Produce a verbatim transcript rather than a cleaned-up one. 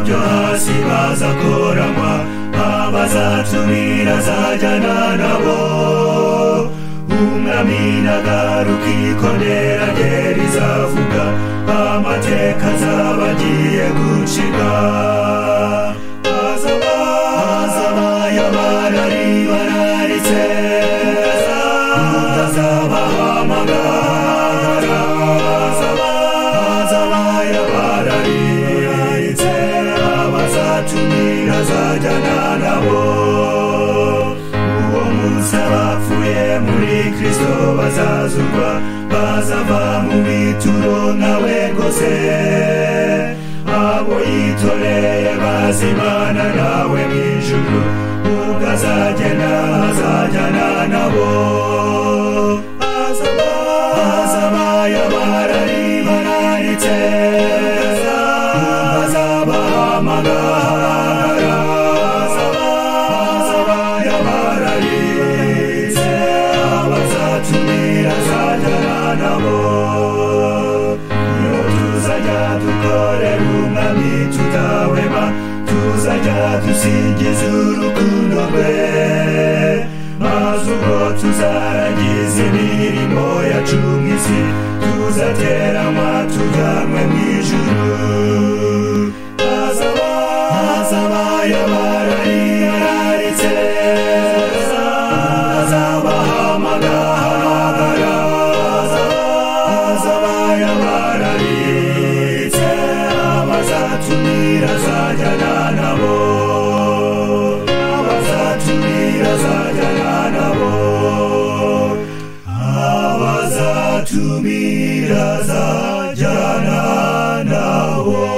byo hasi bazakoranywa, abazatumira azajyana nabo. Umwami nagaruka ikondera rye rizavuga, amateka azaba agiye gucika. Hazaba hazaba y'abarari bararitse, azabahamagara. Hazaba hazaba y'abarariritse, abazatumira azajyana nabo. Uwo munsi abapfuye muri Kristo bazazurwa, bazava mu bituro nawe rwose. Abo yitoreye bazimana nawe mu ijuru, ubwo azagenda azajyana nabo. Hazaba hazaba y'abarari bararitse, azabahamagara. Hazaba hazaba y'abararitse, abazatumira azajyana nabo. Iyo tuzajya dukorera umwami tutahwema, tuzajya dusingiza urukundo rwe, maze ubwo tuzarangiza imirimo yacu mu isi, tuzateranwa tujyanwe mu ijuru. Hazaba hazaba y'abarari bararitse, azabahamagara. Hazaba y'abararitse, abazatumira azajyana nabo. Abazatumira azajyana nabo. Abazatumira azajyana nabo.